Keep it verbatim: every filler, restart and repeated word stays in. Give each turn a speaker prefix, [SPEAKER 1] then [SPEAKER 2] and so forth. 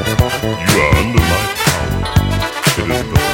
[SPEAKER 1] You are under my power. It is the